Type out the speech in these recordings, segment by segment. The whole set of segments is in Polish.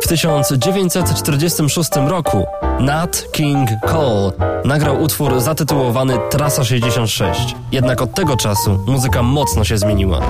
W 1946 roku Nat King Cole nagrał utwór zatytułowany Trasa 66. Jednak od tego czasu muzyka mocno się zmieniła.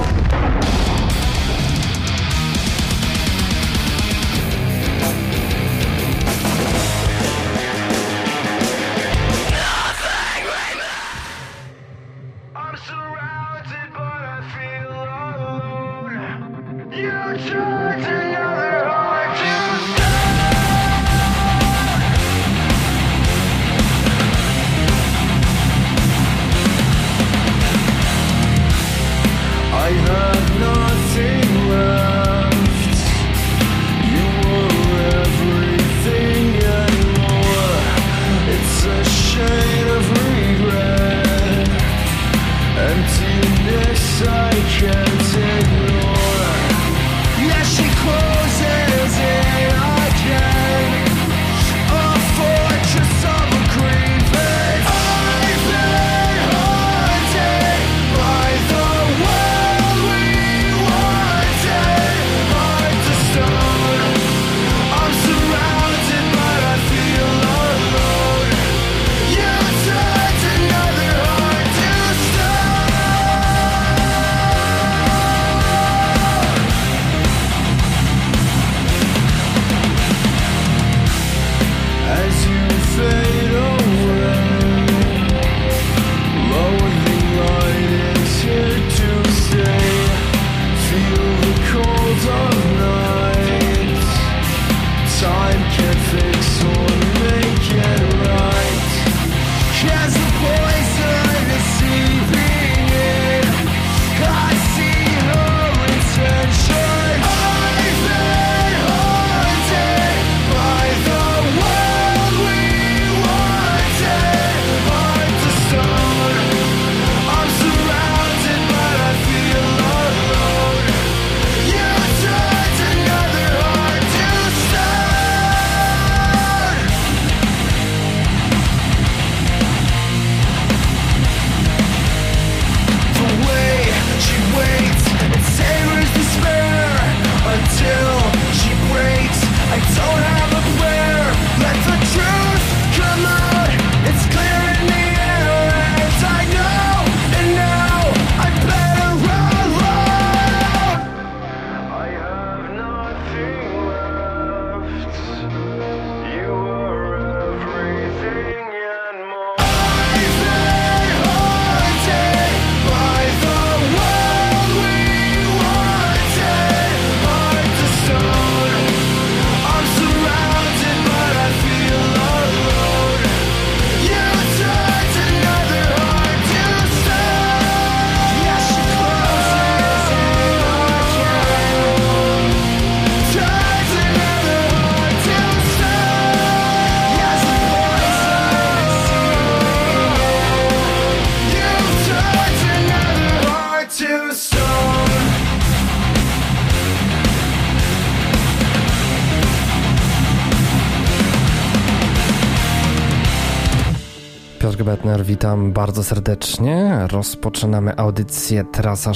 Piotr Gebetner, witam bardzo serdecznie. Rozpoczynamy audycję Trasa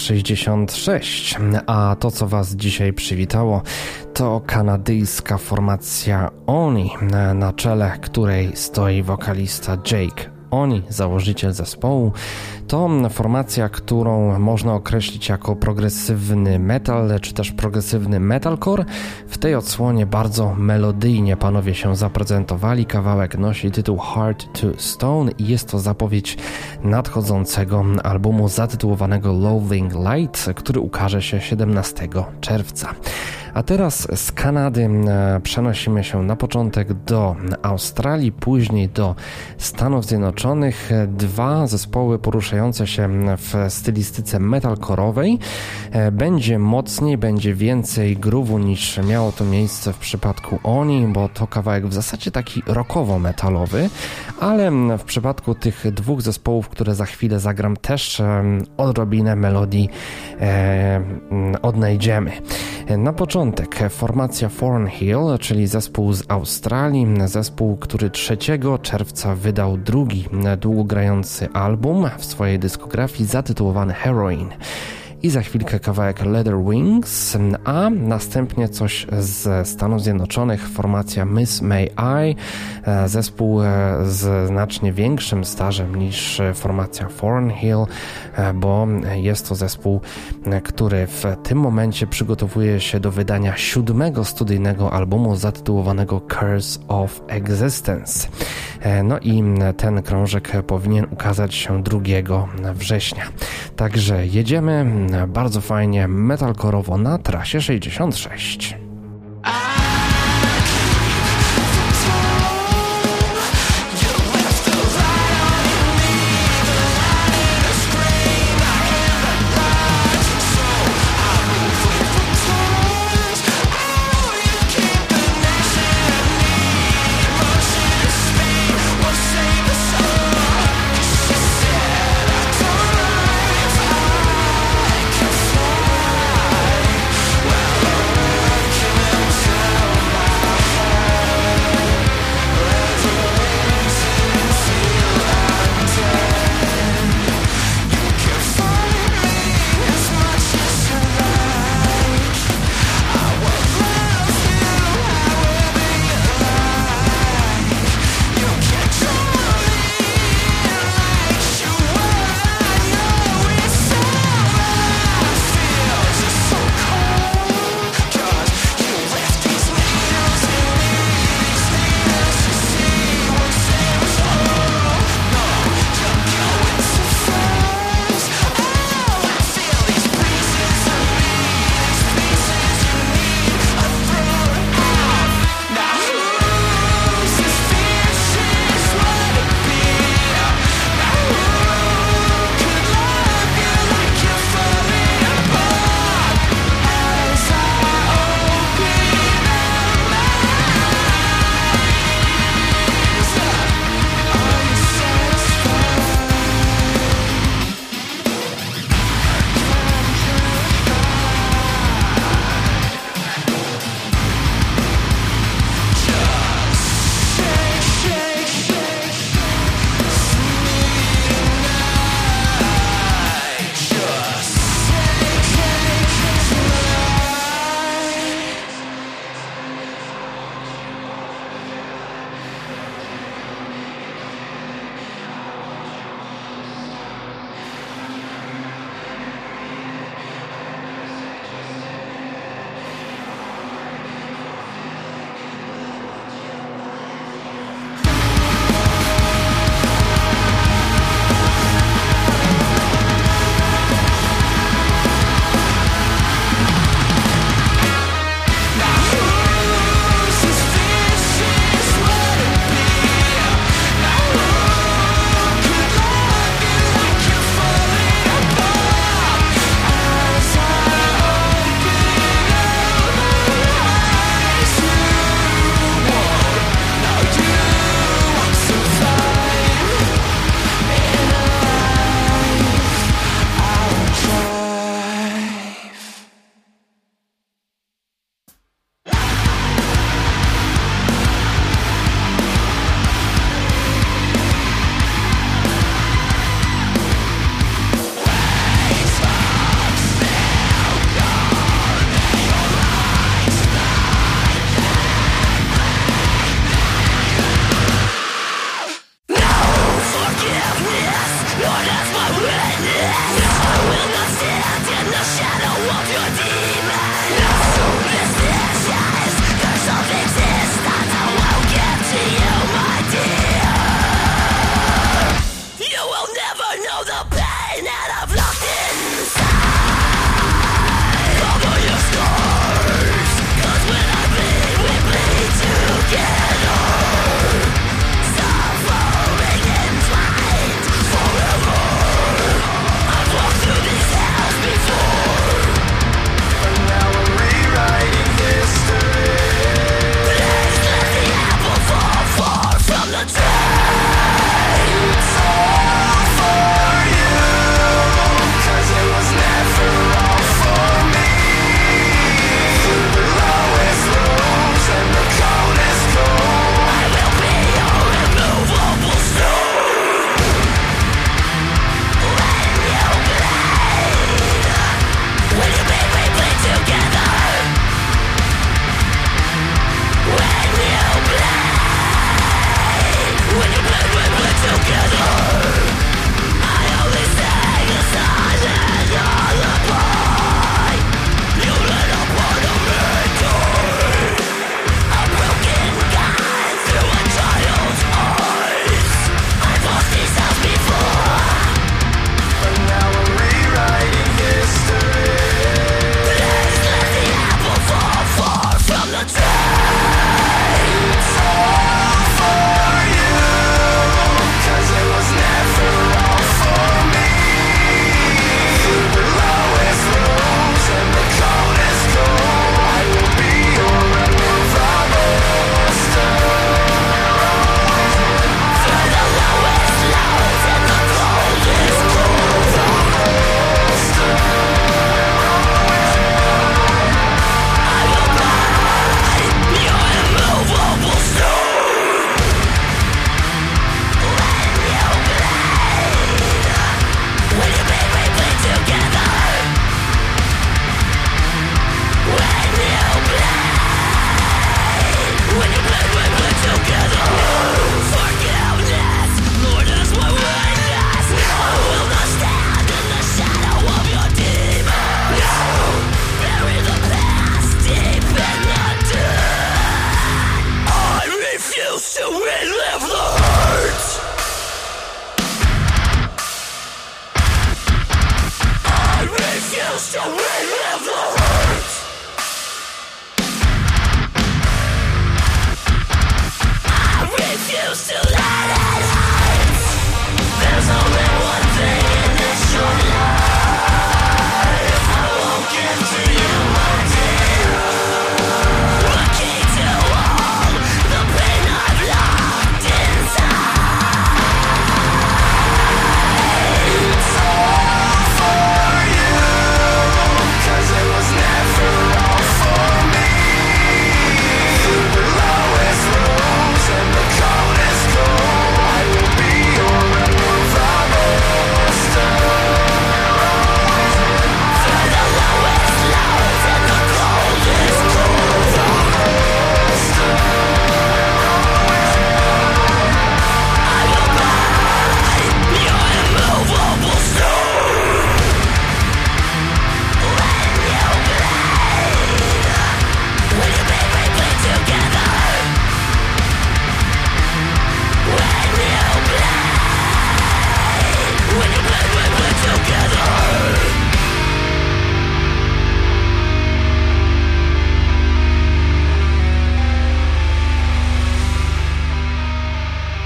66, a to, co Was dzisiaj przywitało, to kanadyjska formacja Oni, na czele której stoi wokalista Jake Oni, założyciel zespołu. To formacja, którą można określić jako progresywny metal, czy też progresywny metalcore. W tej odsłonie bardzo melodyjnie panowie się zaprezentowali. Kawałek nosi tytuł Heart to Stone i jest to zapowiedź nadchodzącego albumu zatytułowanego Loathing Light, który ukaże się 17 czerwca. A teraz z Kanady przenosimy się na początek do Australii, później do Stanów Zjednoczonych. Dwa zespoły poruszające się w stylistyce metalcore'owej. Będzie mocniej, będzie więcej groove'u niż miało to miejsce w przypadku Oni, bo to kawałek w zasadzie taki rockowo-metalowy, ale w przypadku tych dwóch zespołów, które za chwilę zagram, też odrobinę melodii odnajdziemy. Na początek formacja Thornhill, czyli zespół z Australii, zespół, który 3 czerwca wydał drugi długogrający album w swojej dyskografii zatytułowany Heroin. i za chwilkę kawałek Leather Wings, a następnie coś z Stanów Zjednoczonych, formacja Miss May I, zespół z znacznie większym stażem niż formacja Thornhill, bo jest to zespół, który w tym momencie przygotowuje się do wydania 7. studyjnego albumu zatytułowanego Curse of Existence. No i ten krążek powinien ukazać się 2 września. Także jedziemy bardzo fajnie metalkorowo na trasie 66.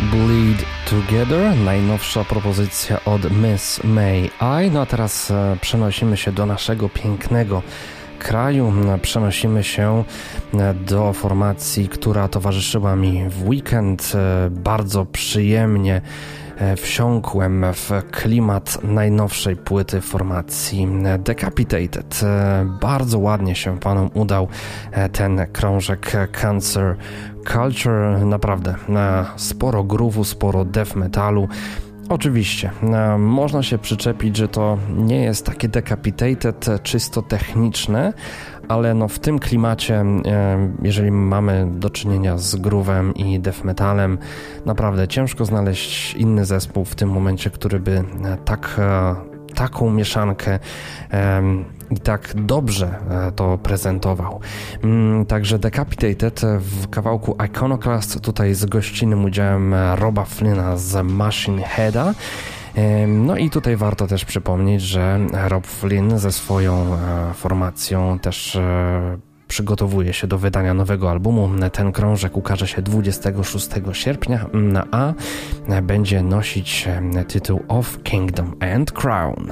Bleed Together, najnowsza propozycja od Miss May I. No a teraz przenosimy się do naszego pięknego kraju, przenosimy się do formacji, która towarzyszyła mi w weekend. Bardzo przyjemnie wsiąkłem w klimat najnowszej płyty formacji Decapitated. Bardzo ładnie się panom udał ten krążek Cancer Culture. Naprawdę sporo groove'u, sporo death metalu. Oczywiście, można się przyczepić, że to nie jest takie Decapitated czysto techniczne, ale no w tym klimacie, jeżeli mamy do czynienia z groove'em i death metalem, naprawdę ciężko znaleźć inny zespół w tym momencie, który by taką mieszankę i tak dobrze to prezentował. Także Decapitated w kawałku Iconoclast, tutaj z gościnnym udziałem Roba Flynna z Machine Heada. No i tutaj warto też przypomnieć, że Rob Flynn ze swoją formacją też przygotowuje się do wydania nowego albumu. Ten krążek ukaże się 26 sierpnia, a będzie nosić tytuł Of Kingdom and Crown.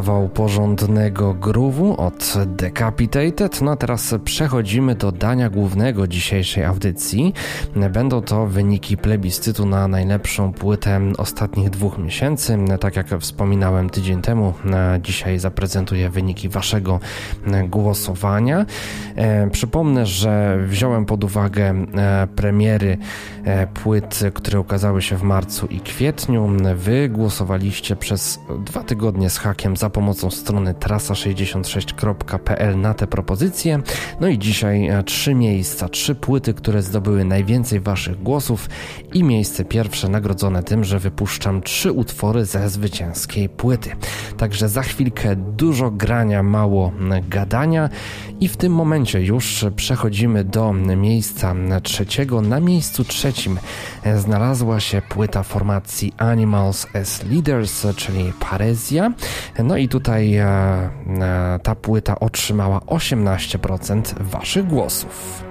kawał porządnego groove'u od Decapitated. No a teraz przechodzimy do dania głównego dzisiejszej audycji. Będą to wyniki plebiscytu na najlepszą płytę ostatnich 2 miesięcy. Tak jak wspominałem tydzień temu, dzisiaj zaprezentuję wyniki waszego głosowania. Przypomnę, że wziąłem pod uwagę premiery płyt, które ukazały się w marcu i kwietniu. Wy głosowaliście przez 2 tygodnie z hakiem za pomocą strony trasa66.pl na te propozycje. No i dzisiaj 3 miejsca, 3 płyty, które zdobyły najwięcej waszych głosów i miejsce pierwsze nagrodzone tym, że wypuszczam 3 utwory ze zwycięskiej płyty. Także za chwilkę dużo grania, mało gadania i w tym momencie już przechodzimy do miejsca trzeciego. Na miejscu trzecim znalazła się płyta formacji Animals as Leaders, czyli Parezja. No i tutaj ta płyta otrzymała 18% waszych głosów.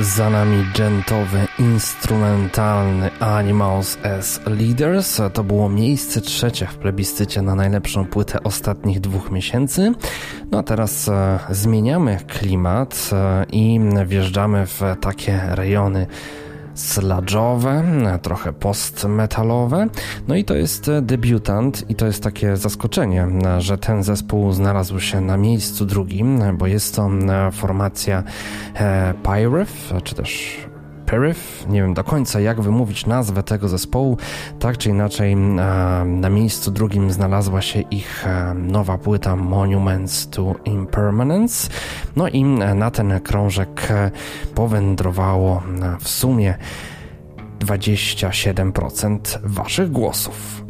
Za nami dżentowy, instrumentalny Animals as Leaders. To było miejsce 3 w plebiscycie na najlepszą płytę ostatnich 2 miesięcy. No a teraz zmieniamy klimat i wjeżdżamy w takie rejony sludge'owe, trochę post-metalowe. No i to jest debiutant i to jest takie zaskoczenie, że ten zespół znalazł się na miejscu 2, bo jest to formacja Pyriff, czy też Pyriff, nie wiem do końca jak wymówić nazwę tego zespołu. Tak czy inaczej na miejscu 2 znalazła się ich nowa płyta Monuments to Impermanence. No i na ten krążek powędrowało w sumie 27% waszych głosów.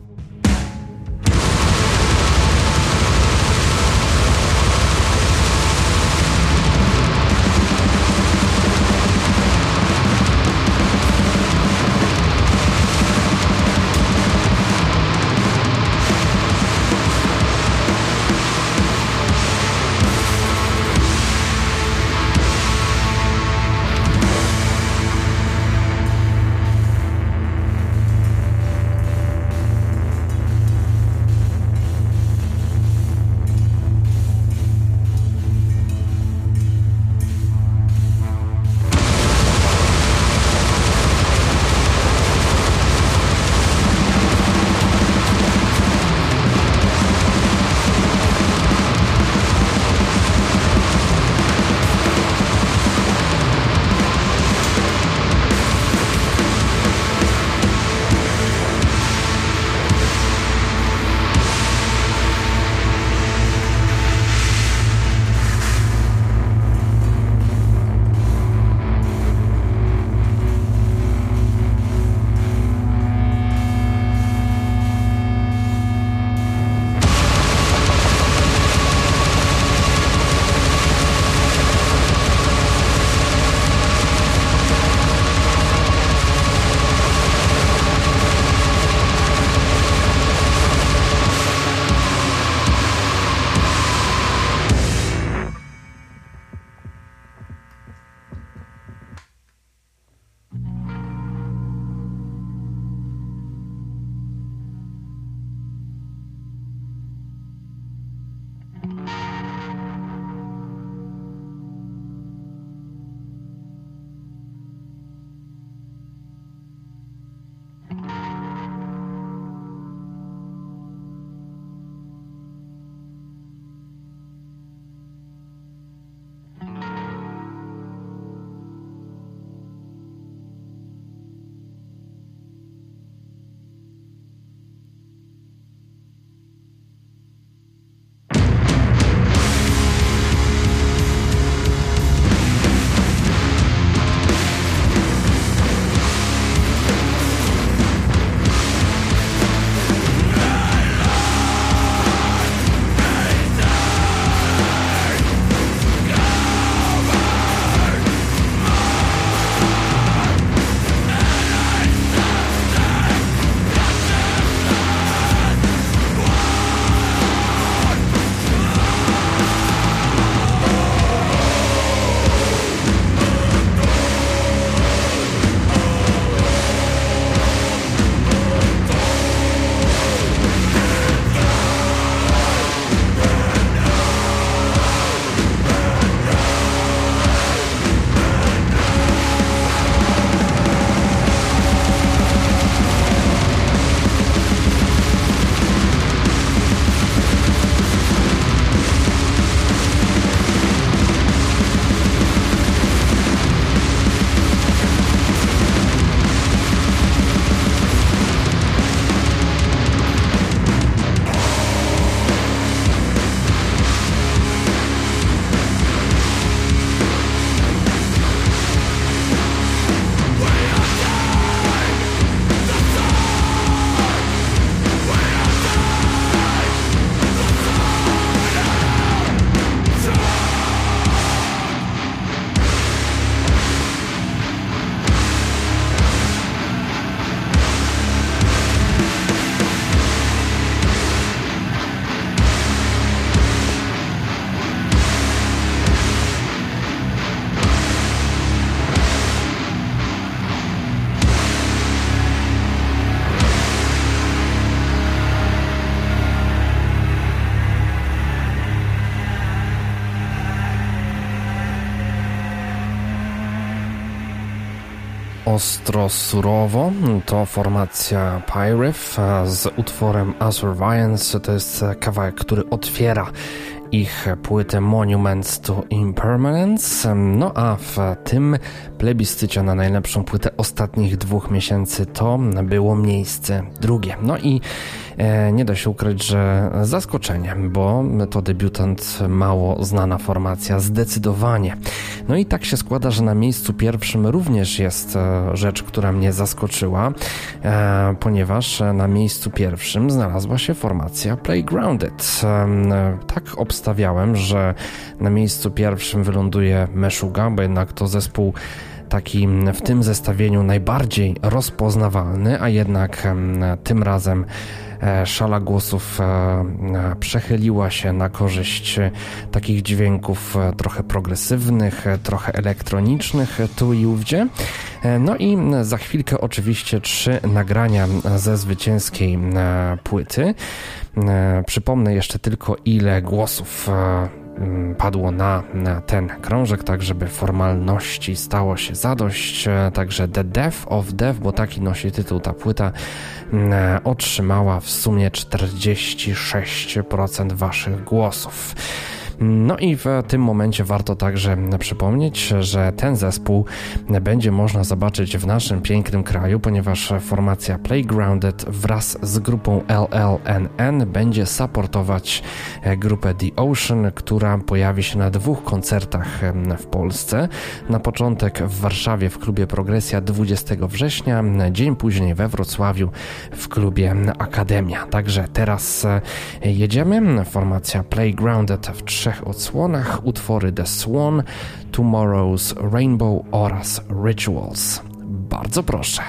ostro surowo. To formacja Pyriff z utworem Assurviance. To jest kawałek, który otwiera ich płytę Monuments to Impermanence. No a w tym plebiscycie na najlepszą płytę ostatnich 2 miesięcy to było miejsce drugie. No i nie da się ukryć, że zaskoczenie, bo to debiutant, mało znana formacja, zdecydowanie. No i tak się składa, że na miejscu pierwszym również jest rzecz, która mnie zaskoczyła, ponieważ na miejscu pierwszym znalazła się formacja Playgrounded. Tak obstawiałem, że na miejscu pierwszym wyląduje Meshuggah, bo jednak to zespół taki w tym zestawieniu najbardziej rozpoznawalny, a jednak tym razem szala głosów przechyliła się na korzyść takich dźwięków trochę progresywnych, trochę elektronicznych tu i ówdzie. No i za chwilkę oczywiście 3 nagrania ze zwycięskiej płyty. Przypomnę jeszcze tylko, ile głosów padło na ten krążek, tak żeby formalności stało się zadość. Także The Death of Death, bo taki nosi tytuł ta płyta, otrzymała w sumie 46% waszych głosów. No i w tym momencie warto także przypomnieć, że ten zespół będzie można zobaczyć w naszym pięknym kraju, ponieważ formacja Playgrounded wraz z grupą LLNN będzie supportować grupę The Ocean, która pojawi się na 2 koncertach w Polsce. Na początek w Warszawie w klubie Progresja 20 września, dzień później we Wrocławiu w klubie Akademia. Także teraz jedziemy. Formacja Playgrounded w 3 odsłonach, utwory The Swan, Tomorrow's Rainbow oraz Rituals. Bardzo proszę.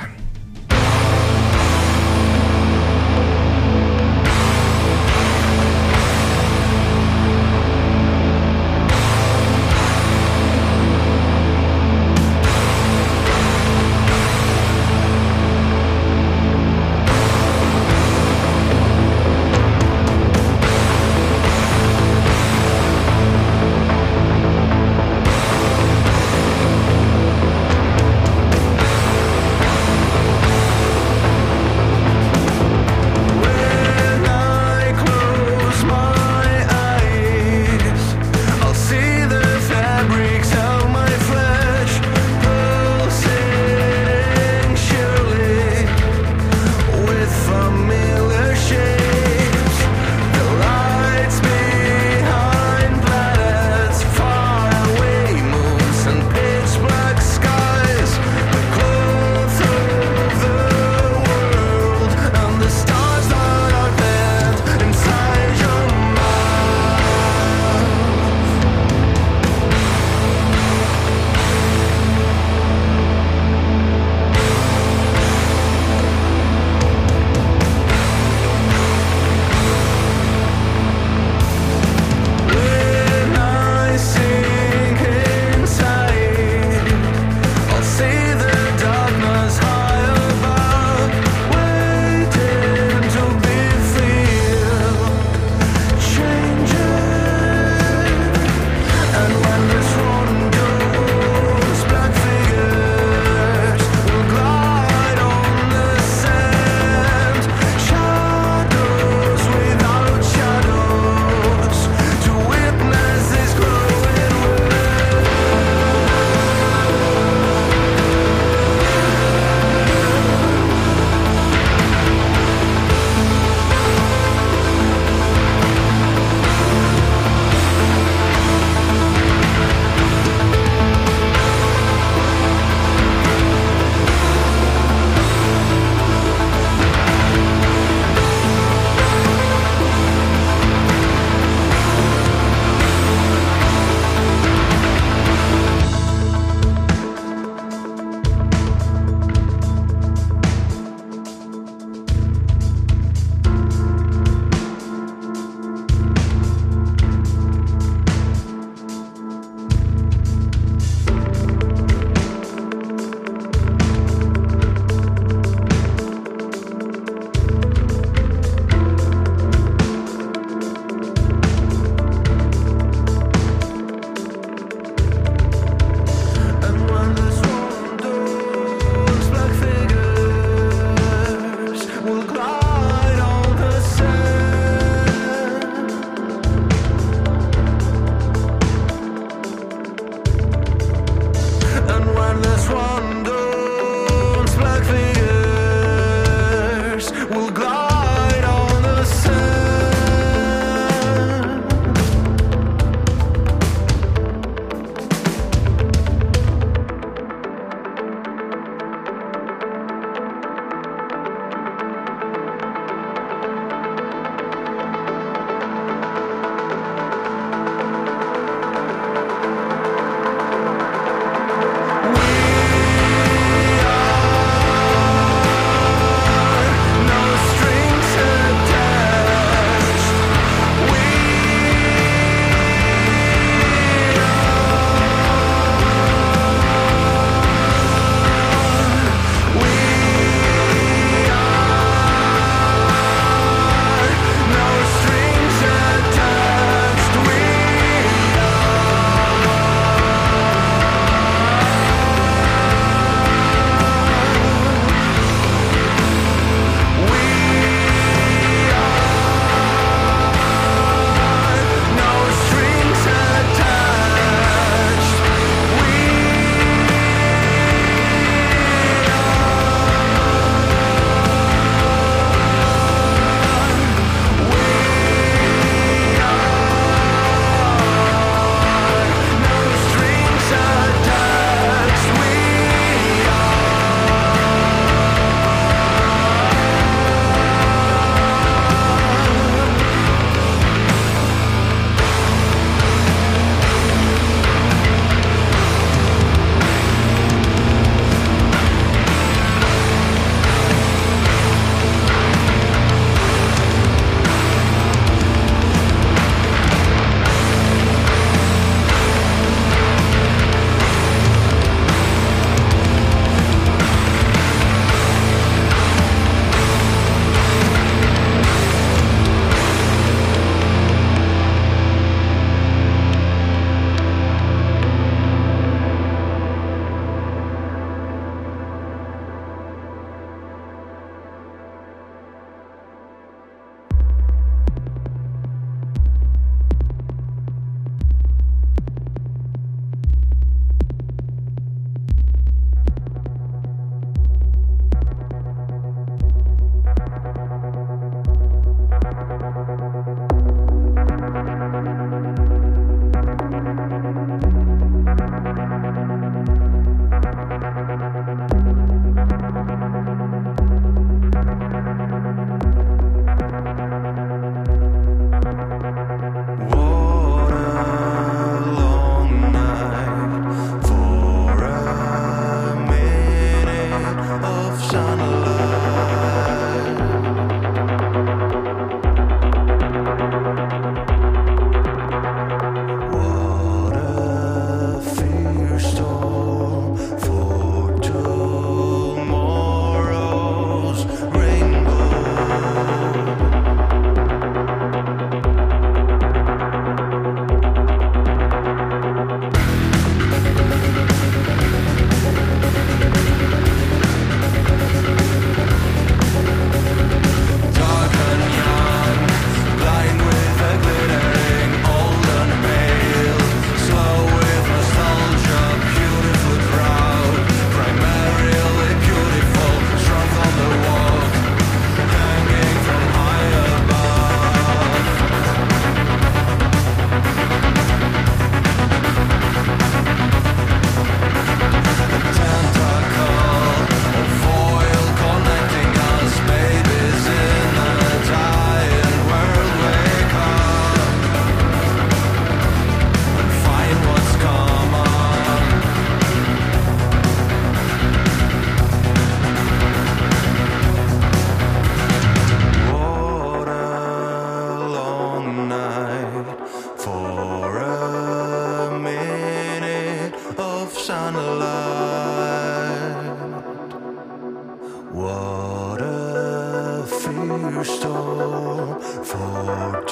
store for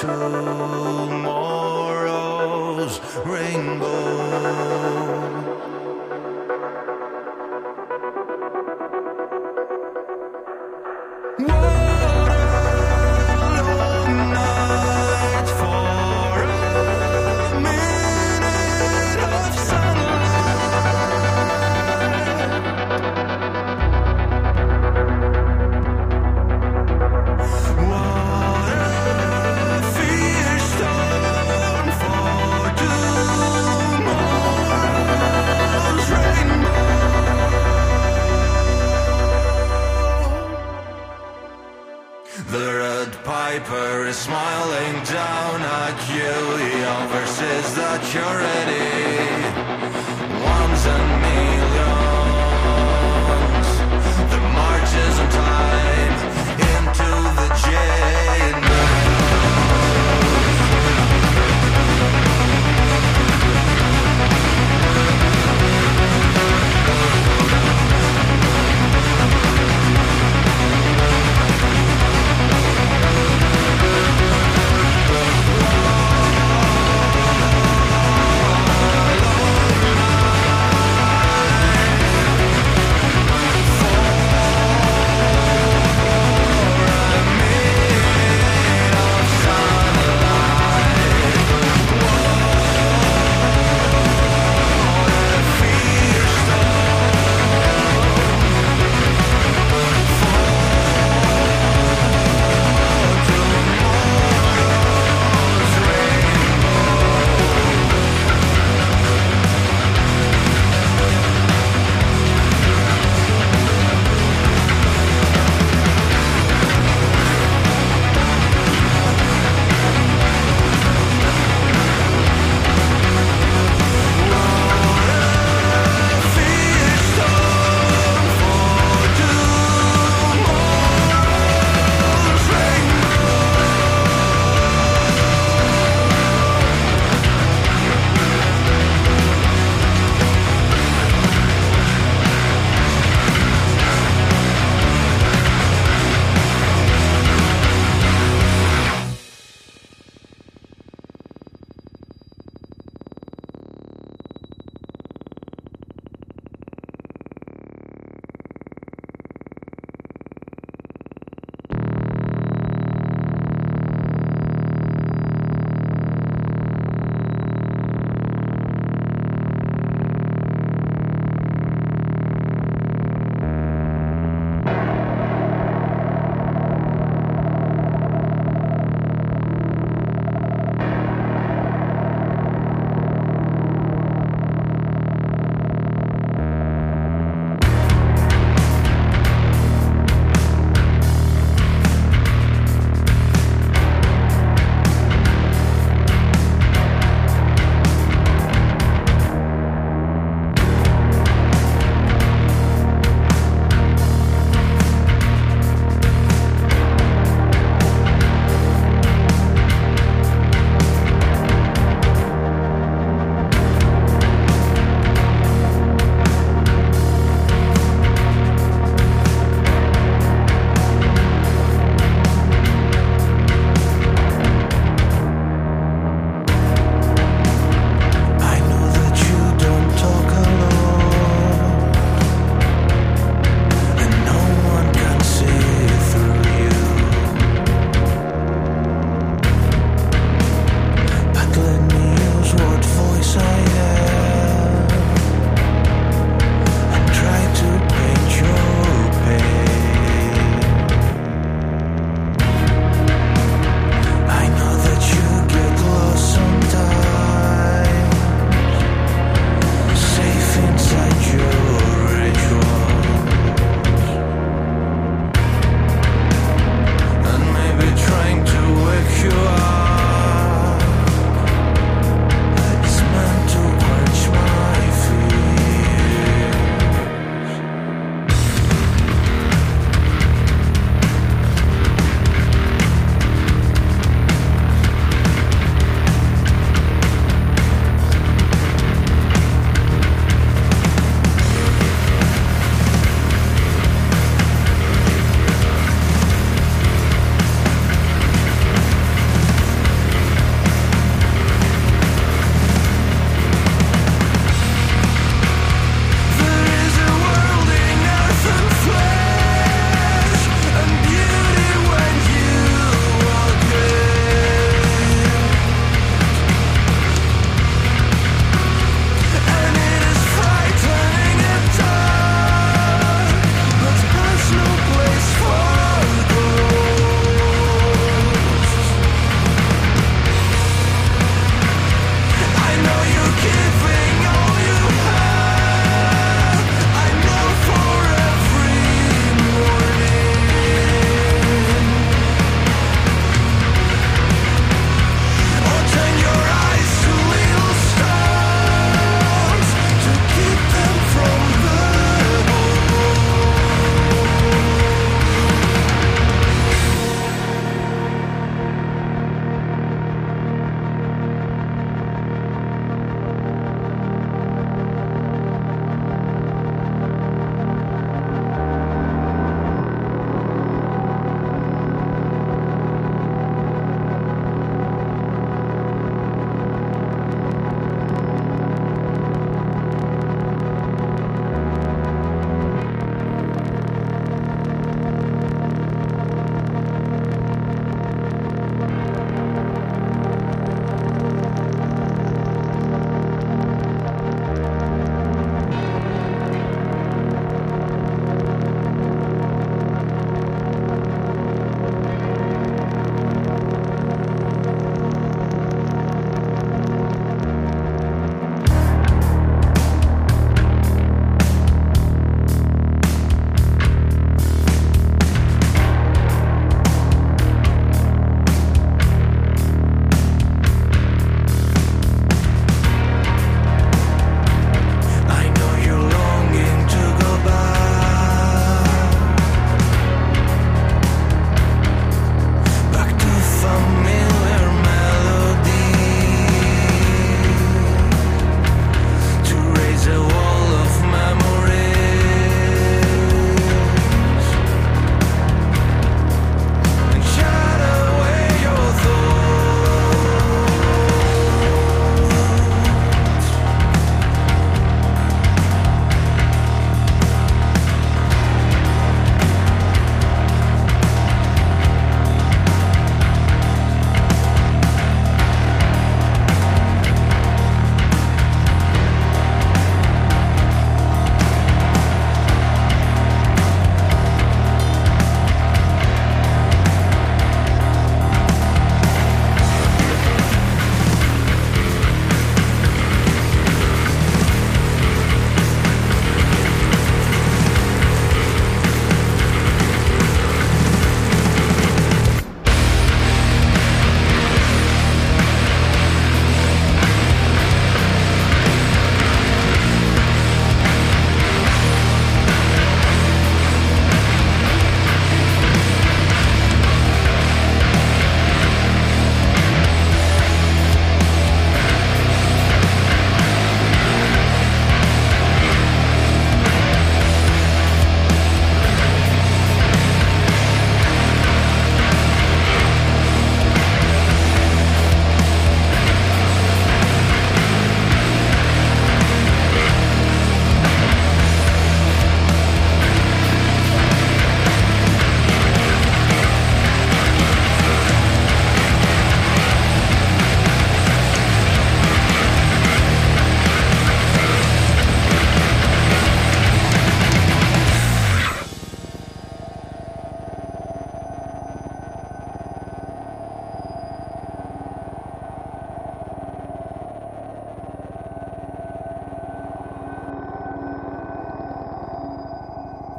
tomorrow's rainbow. Piper is smiling down at you. He offers that you're ready. Ones and millions. The march is on time into the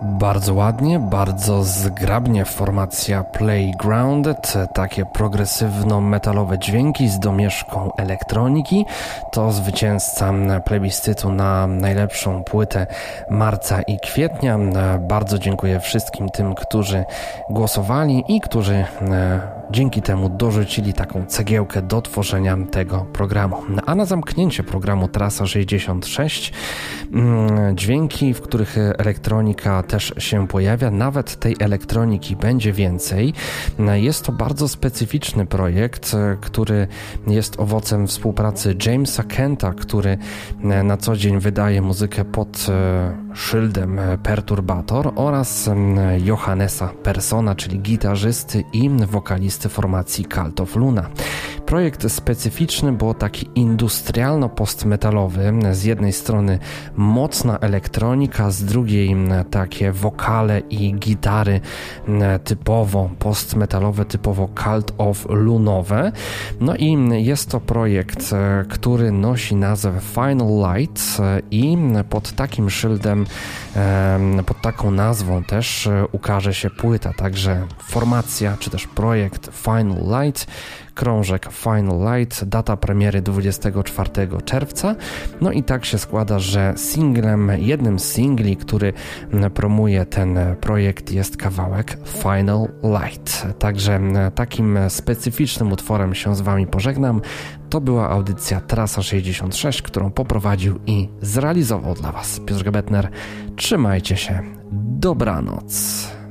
Bardzo ładnie, bardzo zgrabnie formacja Playgrounded, takie progresywno-metalowe dźwięki z domieszką elektroniki. To zwycięzca plebiscytu na najlepszą płytę marca i kwietnia. Bardzo dziękuję wszystkim tym, którzy głosowali i którzy dzięki temu dorzucili taką cegiełkę do tworzenia tego programu. A na zamknięcie programu Trasa 66 dźwięki, w których elektronika też się pojawia, nawet tej elektroniki będzie więcej. Jest to bardzo specyficzny projekt, który jest owocem współpracy Jamesa Kenta, który na co dzień wydaje muzykę pod szyldem Perturbator, oraz Johannesa Persona, czyli gitarzysty i wokalisty formacji Cult of Luna. Projekt specyficzny, bo taki industrialno-postmetalowy. Z jednej strony mocna elektronika, z drugiej takie wokale i gitary typowo postmetalowe, typowo Cult of Lunowe. No i jest to projekt, który nosi nazwę Final Light i pod takim szyldem, pod taką nazwą też ukaże się płyta, także formacja czy też projekt Final Light, krążek Final Light, data premiery 24 czerwca. No i tak się składa, że jednym z singli, który promuje ten projekt, jest kawałek Final Light. Także takim specyficznym utworem się z Wami pożegnam. To była audycja Trasa 66, którą poprowadził i zrealizował dla Was Piotr Gebetner. Trzymajcie się. Dobranoc.